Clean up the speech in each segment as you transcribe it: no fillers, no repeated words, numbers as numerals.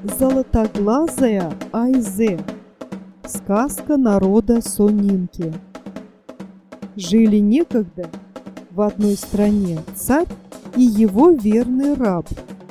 Золотоглазая Айзе. Сказка народа Сонинки. Жили некогда в одной стране царь и его верный раб.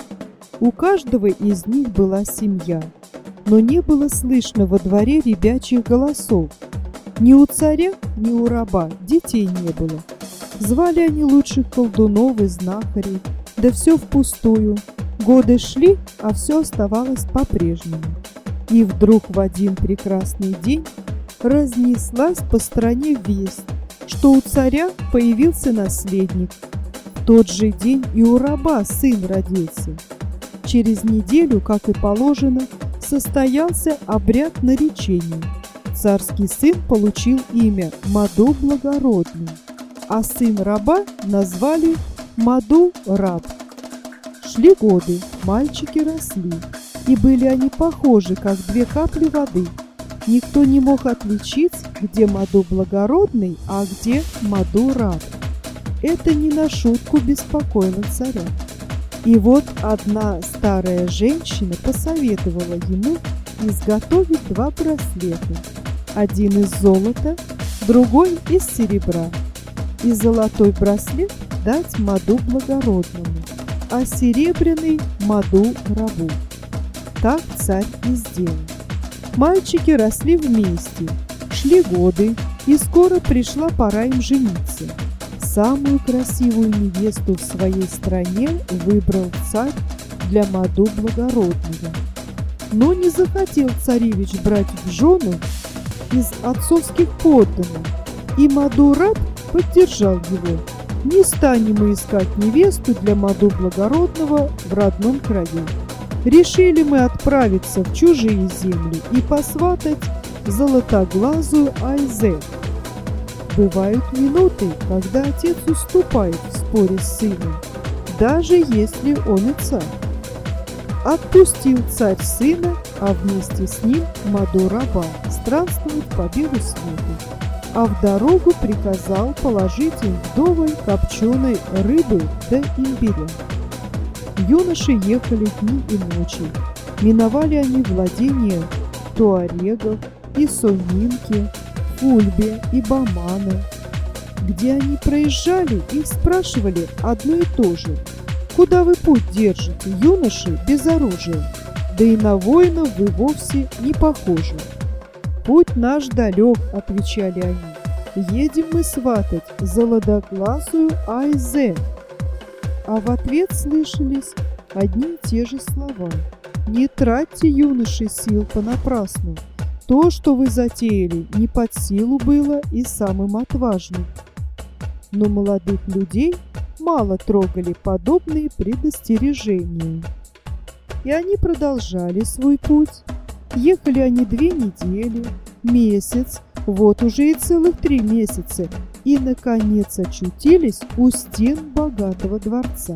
У каждого из них была семья, но не было слышно во дворе ребячьих голосов. Ни у царя, ни у раба детей не было. Звали они лучших колдунов и знахарей, да все впустую. Годы шли, а все оставалось по-прежнему. И вдруг в один прекрасный день разнеслась по стране весть, что у царя появился наследник. В тот же день и у раба сын родился. Через неделю, как и положено, состоялся обряд наречения. Царский сын получил имя Маду Благородный, а сын раба назвали Маду Раб. Шли годы, мальчики росли, и были они похожи, как две капли воды. Никто не мог отличить, где Маду Благородный, а где Маду Раб. Это не на шутку беспокоило царя. И вот одна старая женщина посоветовала ему изготовить два браслета. Один из золота, другой из серебра. И золотой браслет дать Маду Благородному, а серебряный Маду Рабу. Так царь и сделал. Мальчики росли вместе, шли годы, и скоро пришла пора им жениться. Самую красивую невесту в своей стране выбрал царь для Маду Благородного. Но не захотел царевич брать в жену из отцовских подданных, и Маду Раб поддержал его. Не станем мы искать невесту для Маду Благородного в родном краю. Решили мы отправиться в чужие земли и посватать золотоглазую Айзе. Бывают минуты, когда отец уступает в споре с сыном, даже если он и царь. Отпустил царь сына, а вместе с ним Маду Раба странствовать по белу свету, а в дорогу приказал положить им вдоволь копченой рыбы да имбиря. Юноши ехали дни и ночи. Миновали они владения туарегов и сонинки, Фульби и Бамана. Где они проезжали, их спрашивали одно и то же: куда вы путь держите, юноши, без оружия? Да и на воинов вы вовсе не похожи. Путь наш далек, отвечали они. Едем мы сватать золотоглазую Айзе. А в ответ слышались одни и те же слова: не тратьте, юноши, сил понапрасну. То, что вы затеяли, не под силу было и самым отважным. Но молодых людей мало трогали подобные предостережения. И они продолжали свой путь. Ехали они 2 недели, месяц, вот уже и целых 3 месяца, и, наконец, очутились у стен богатого дворца.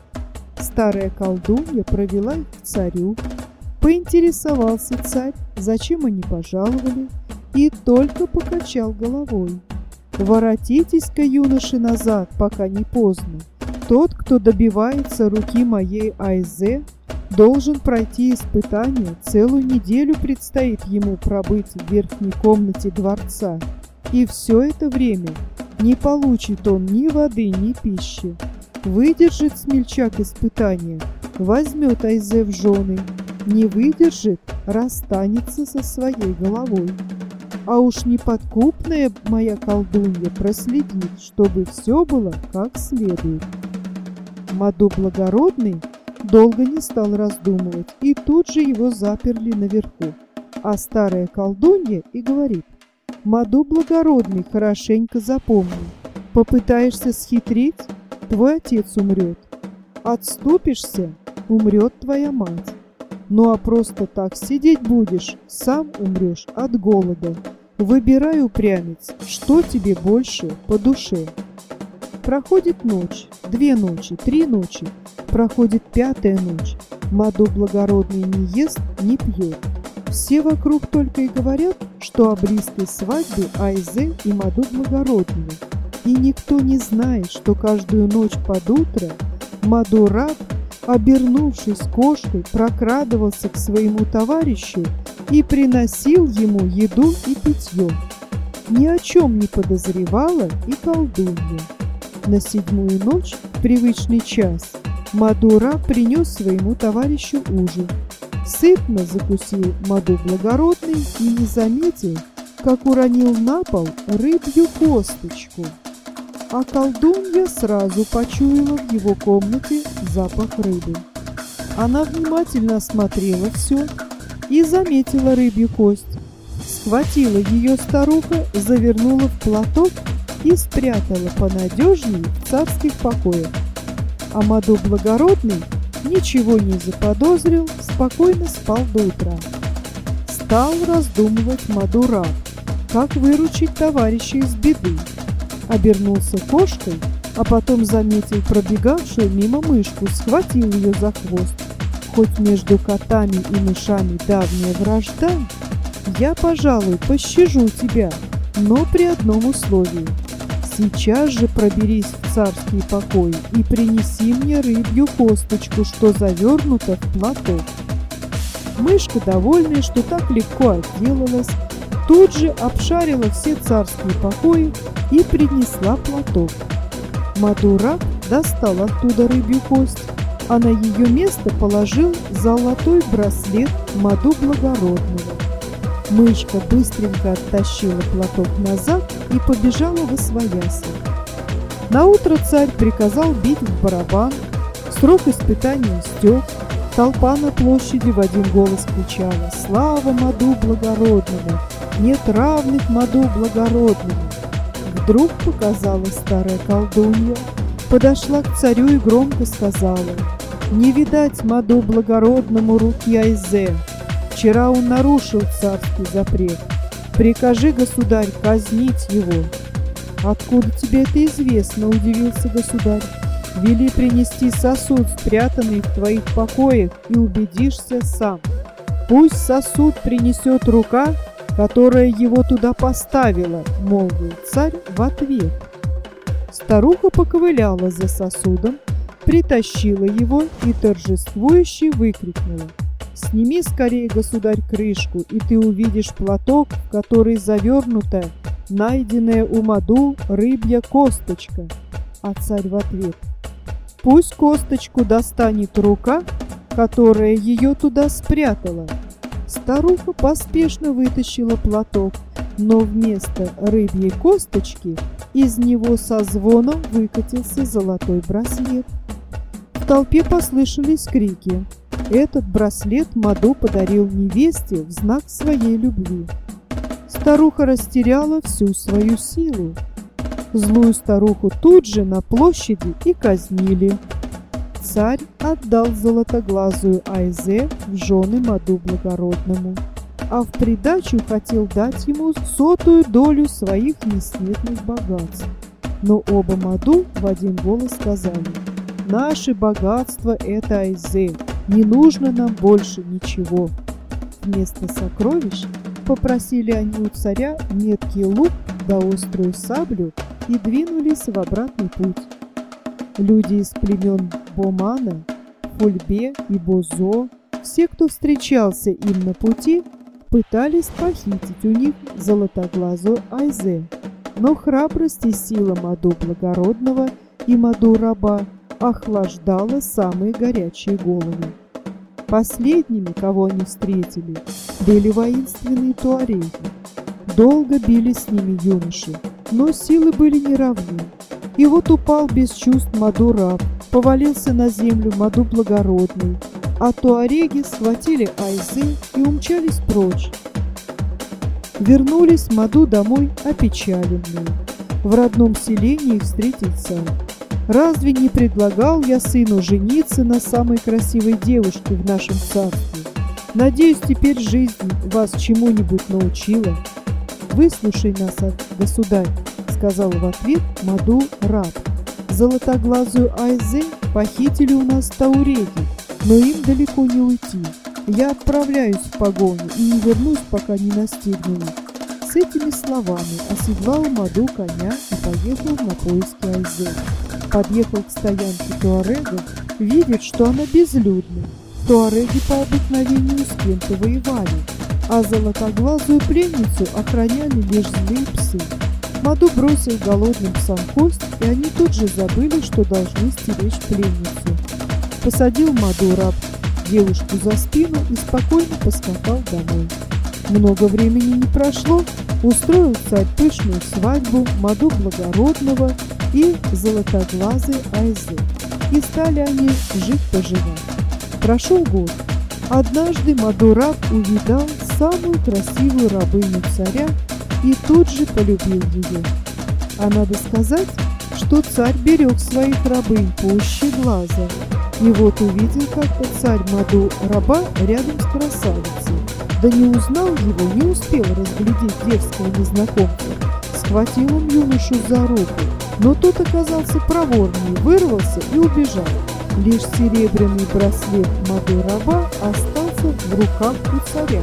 Старая колдунья провела их к царю. Поинтересовался царь, зачем они пожаловали, и только покачал головой. «Воротитесь-ка, юноши, назад, пока не поздно. Тот, кто добивается руки моей Айзе, должен пройти испытание. Целую неделю предстоит ему пробыть в верхней комнате дворца, и все это время не получит он ни воды, ни пищи. Выдержит смельчак испытание, возьмет Айзе в жены, не выдержит, расстанется со своей головой. А уж неподкупная моя колдунья проследит, чтобы все было как следует». Маду Благородный долго не стал раздумывать, и тут же его заперли наверху. А старая колдунья и говорит: «Маду Благородный, хорошенько запомни, попытаешься схитрить, твой отец умрет. Отступишься, умрет твоя мать. Ну а просто так сидеть будешь, сам умрешь от голода. Выбирай, упрямец, что тебе больше по душе». Проходит ночь, 2 ночи, 3 ночи, проходит 5-я ночь. Маду Благородный не ест, не пьет. Все вокруг только и говорят, что о близкой свадьбе Айзе и Маду Благородного. И никто не знает, что каждую ночь под утро Маду Раб обернувшись кошкой, прокрадывался к своему товарищу и приносил ему еду и питье. Ни о чем не подозревала и колдунья. На 7-ю ночь, в привычный час, Маду-Раб принес своему товарищу ужин. Сытно закусил Маду Благородный и не заметил, как уронил на пол рыбью косточку. А колдунья сразу почуяла в его комнате запах рыбы. Она внимательно осмотрела все и заметила рыбью кость. Схватила ее старуха, завернула в платок и спрятала понадежнее в царских покоях. А Маду Благородный ничего не заподозрил, спокойно спал до утра. Стал раздумывать Маду-Раб, как выручить товарища из беды. Обернулся кошкой, а потом заметил пробегавшую мимо мышку, схватил ее за хвост. Хоть между котами и мышами давняя вражда, я, пожалуй, пощажу тебя, но при одном условии. Сейчас же проберись в царские покои и принеси мне рыбью косточку, что завернута в платок. Мышка, довольная, что так легко отделалась, тут же обшарила все царские покои и принесла платок. Маду-Раб достал оттуда рыбью кость, а на ее место положил золотой браслет Маду Благородного. Мышка быстренько оттащила платок назад и побежала восвояси. Наутро царь приказал бить в барабан, срок испытания истек. Толпа на площади в один голос кричала: «Слава Маду Благородному! Нет равных Маду Благородному!» Вдруг показалась старая колдунья, подошла к царю и громко сказала: «Не видать Маду Благородному руки Айзе. Вчера он нарушил царский запрет. Прикажи, государь, казнить его». «Откуда тебе это известно?» – удивился государь. «Вели принести сосуд, спрятанный в твоих покоях, и убедишься сам. Пусть сосуд принесет рука, которая его туда поставила», – молвил царь в ответ. Старуха поковыляла за сосудом, притащила его и торжествующе выкрикнула: «Сними скорее, государь, крышку, и ты увидишь платок, в который завернута найденная у Маду рыбья косточка». А царь в ответ: «Пусть косточку достанет рука, которая ее туда спрятала». Старуха поспешно вытащила платок, но вместо рыбьей косточки из него со звоном выкатился золотой браслет. В толпе послышались крики. Этот браслет Маду подарил невесте в знак своей любви. Старуха растеряла всю свою силу. Злую старуху тут же на площади и казнили. Царь отдал золотоглазую Айзе в жены Маду Благородному, а в придачу хотел дать ему 100-ю долю своих несметных богатств. Но оба Маду в один голос сказали: «Наше богатство – это Айзе, не нужно нам больше ничего». Вместо сокровищ попросили они у царя меткий лук да острую саблю и двинулись в обратный путь. Люди из племен Бомана, Фульбе и Бозо, все, кто встречался им на пути, пытались похитить у них золотоглазую Айзе. Но храбрость и сила Маду Благородного и Маду-Раба охлаждала самые горячие головы. Последними, кого они встретили, были воинственные туареги. Долго бились с ними юноши, но силы были неравны. И вот упал без чувств Маду-Раб, повалился на землю Маду Благородный, а туареги схватили Айзе и умчались прочь. Вернулись Маду домой опечаленные. В родном селении их встретил царь. «Разве не предлагал я сыну жениться на самой красивой девушке в нашем царстве? Надеюсь, теперь жизнь вас чему-нибудь научила». «Выслушай нас, государь», — сказал в ответ Маду-Раб. «Золотоглазую Айзе похитили у нас тауреги, но им далеко не уйти. Я отправляюсь в погоню и не вернусь, пока не настигну их». С этими словами оседлал Маду коня и поехал на поиски Айзе. Подъехал к стоянке туарегов, видит, что она безлюдна. Туареги по обыкновению с кем-то воевали, а золотоглазую пленницу охраняли лишь злые псы. Маду бросил голодным псам кость, и они тут же забыли, что должны стеречь пленницу. Посадил Маду раб девушку за спину и спокойно поскакал домой. Много времени не прошло, устроил царь пышную свадьбу Маду Благородного и золотоглазой Айзы, и стали они жить-поживать. Прошел год. Однажды Маду-раб увидал самую красивую рабыню царя и тут же полюбил ее. А надо сказать, что царь берег своих рабынь пуще глаза. И вот увидел как-то царь Маду-раба рядом с красавицей. Да не узнал его, не успел разглядеть дерзкого незнакомца. Схватил он юношу за руку, но тот оказался проворнее, вырвался и убежал. Лишь серебряный браслет Маду-раба остался в руках у царя.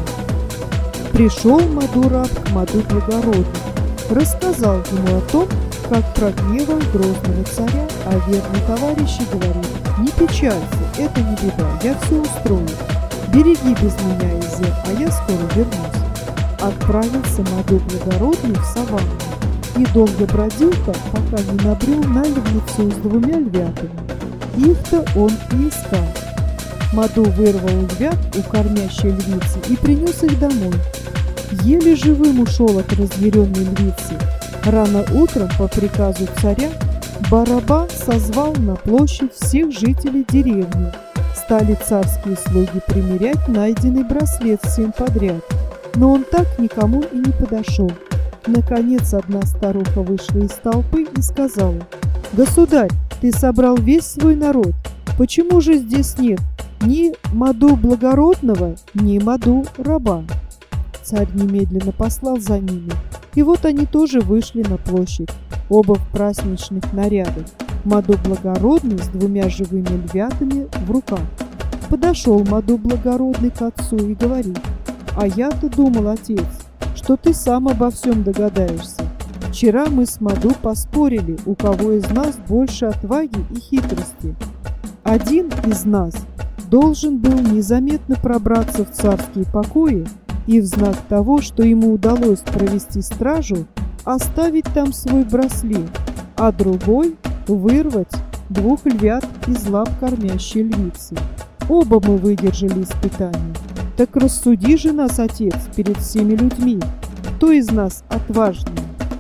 Пришел Маду-раб к Маду-благородному, рассказал ему о том, как прогневал грозного царя, а верный товарищ говорит: «Не печалься, это не беда, я все устрою. Береги без меня, Изе, а я скоро вернусь». Отправился Маду-благородный в саванну и долго бродил там, пока не набрел на львицу с 2 львятами. Их-то он и искал. Маду вырвал львят у кормящей львицы и принес их домой. Еле живым ушел от разъяренной львицы. Рано утром по приказу царя Бараба созвал на площадь всех жителей деревни. Стали царские слуги примерять найденный браслет всем подряд, но он так никому и не подошел. Наконец одна старуха вышла из толпы и сказала: «Государь, ты собрал весь свой народ. Почему же здесь нет ни Маду Благородного, ни Маду Раба?» Царь немедленно послал за ними. И вот они тоже вышли на площадь, оба в праздничных нарядах. Маду Благородный с 2 живыми львятами в руках. Подошел Маду Благородный к отцу и говорит: «А я-то думал, отец, что ты сам обо всем догадаешься. Вчера мы с Маду поспорили, у кого из нас больше отваги и хитрости. Один из нас должен был незаметно пробраться в царские покои и в знак того, что ему удалось провести стражу, оставить там свой браслет, а другой вырвать 2 львят из лап кормящей львицы. Оба мы выдержали испытание. Так рассуди же нас, отец, перед всеми людьми, кто из нас отважнее.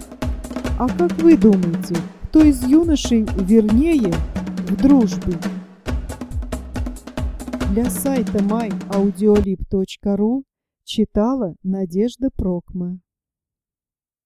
А как вы думаете, кто из юношей вернее в дружбе?» Для сайта myaudiolib.ru читала Надежда Прокма.